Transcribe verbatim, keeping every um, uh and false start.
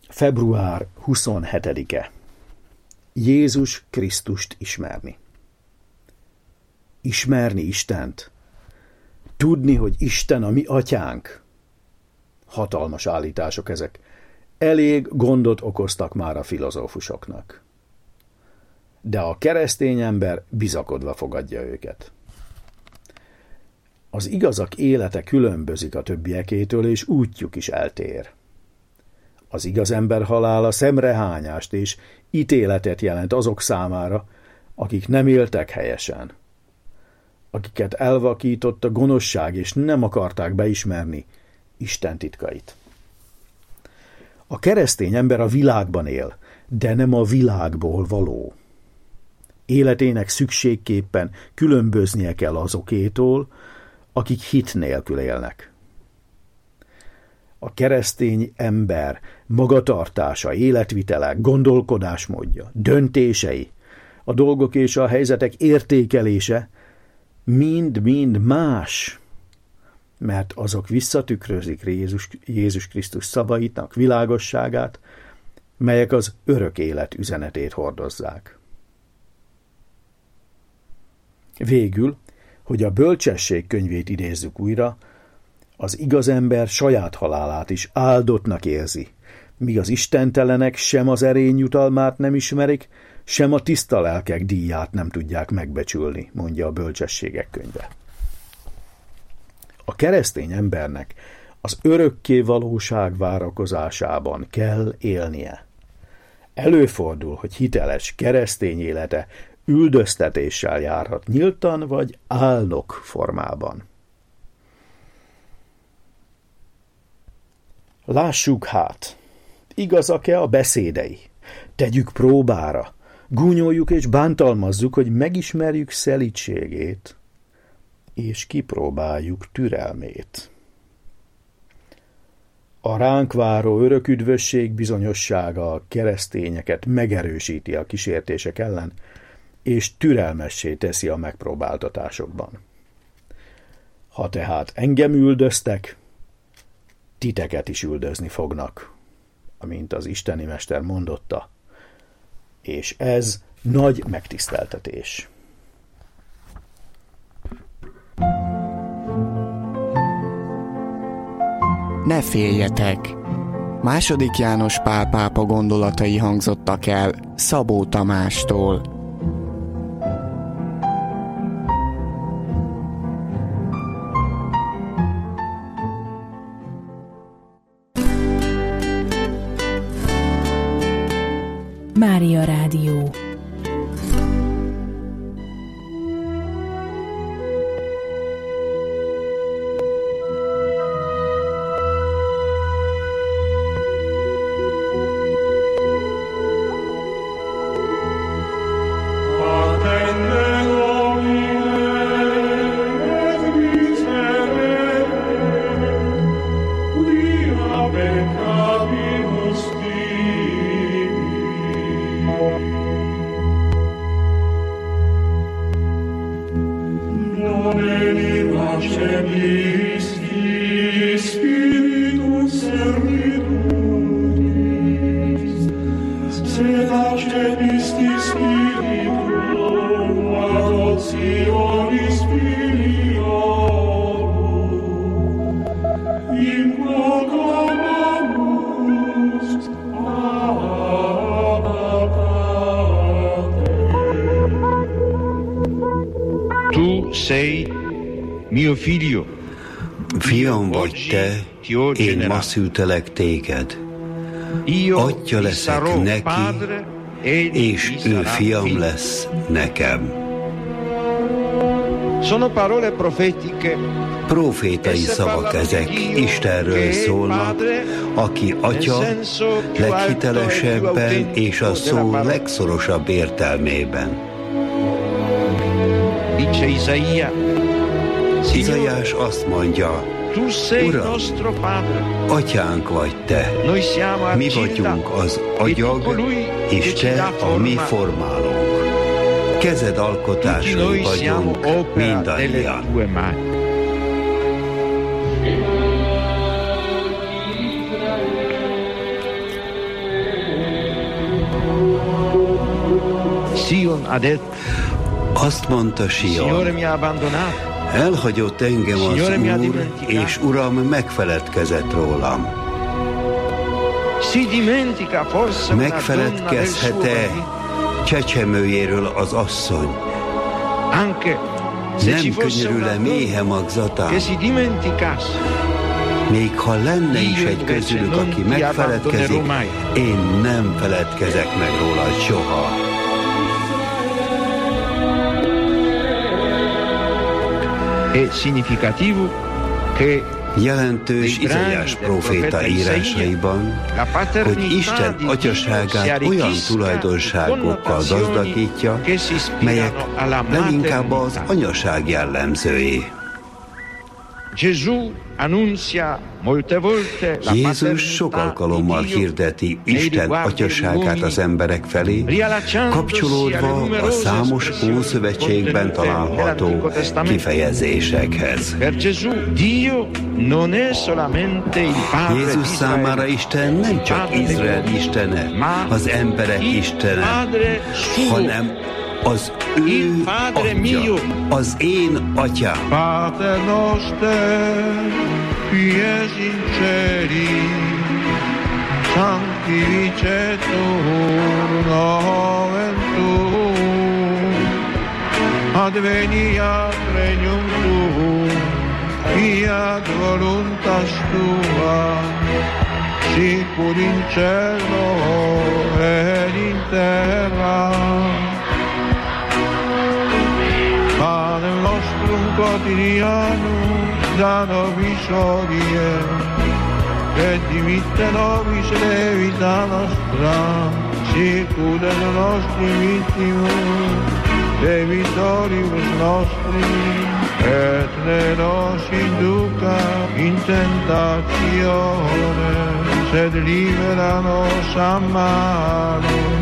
február huszonhetedike. Jézus Krisztust ismerni. Ismerni Istent. Tudni, hogy Isten a mi atyánk. Hatalmas állítások ezek. Elég gondot okoztak már a filozófusoknak. De a keresztény ember bizakodva fogadja őket. Az igazak élete különbözik a többiekétől, és útjuk is eltér. Az igaz ember halála szemrehányást és ítéletet jelent azok számára, akik nem éltek helyesen, akiket elvakított a gonoszság, és nem akarták beismerni Isten titkait. A keresztény ember a világban él, de nem a világból való. Életének szükségképpen különböznie kell azokétól, akik hit nélkül élnek. A keresztény ember magatartása, életvitele, gondolkodásmódja, döntései, a dolgok és a helyzetek értékelése mind-mind más, mert azok visszatükrözik Jézus, Jézus Krisztus szavaitnak világosságát, melyek az örök élet üzenetét hordozzák. Végül, hogy a bölcsesség könyvét idézzük újra, az igaz ember saját halálát is áldottnak érzi, míg az istentelenek sem az erény jutalmát nem ismerik, sem a tiszta lelkek díját nem tudják megbecsülni, mondja a bölcsességek könyve. A keresztény embernek az örökké valóság várakozásában kell élnie. Előfordul, hogy hiteles keresztény élete üldöztetéssel járhat nyíltan vagy álnok formában. Lássuk hát, igazak-e a beszédei? Tegyük próbára, gúnyoljuk és bántalmazzuk, hogy megismerjük szelídségét, és kipróbáljuk türelmét. A ránk váró örök üdvösség bizonyossága a keresztényeket megerősíti a kísértések ellen, és türelmessé teszi a megpróbáltatásokban. Ha tehát engem üldöztek, titeket is üldözni fognak, amint az isteni mester mondotta, és ez nagy megtiszteltetés. Ne féljetek! Második János Pál pápa gondolatai hangzottak el Szabó Tamástól. Mária Rádió. Fiam vagy te, én ma szültelek téged. Atya leszek neki, és ő fiam lesz nekem. Profétai szavak ezek, Istenről szólnak, aki atya leghitelesebben és a szó legszorosabb értelmében. Izaiás azt mondja, Uram, atyánk vagy te, mi vagyunk az agyag, és te a mi formálónk. Kezed alkotásai vagyunk mindannyian. Sion ha detto, Azt mondta Signore Sion, mi ha abbandonato, elhagyott engem az Signore mi ha Úr, dimenticato. és Uram megfeledkezett rólam. si dimentica forse una donna del suo Megfeledkezhet-e marito? csecsemőjéről az asszony? Anche se ci Nem fosse una könyörül-e méhe donna magzatán? che si dimenticasse, Még ha lenne is egy közülük, aki megfeledkezik, én nem feledkezek meg rólad soha. è significativo che Jelentős Izaiás próféta írásaiban, hogy Isten atyaságát olyan tulajdonságokkal gazdagítja, melyek leginkább az anyaság jellemzői. Jézus sok alkalommal hirdeti Isten atyaságát az emberek felé, kapcsolódva a számos Ószövetségben található kifejezésekhez. Jézus számára Isten nem csak Izrael istene, az emberek istene, hanem az ő atya, az én atyám. Pater noster, qui es in celi, sanctificetur nomen tuum, adveniat regnum tuum, fiat voluntas tua, sicur in cielo ed in terra. Pane nostrum quotidianum da nobis hodie, et dimitte nobis levita nostra, sicur et nostri vittimus, debitoribus nostri, et ne nos induca in tentatione, sed libera nos a malo.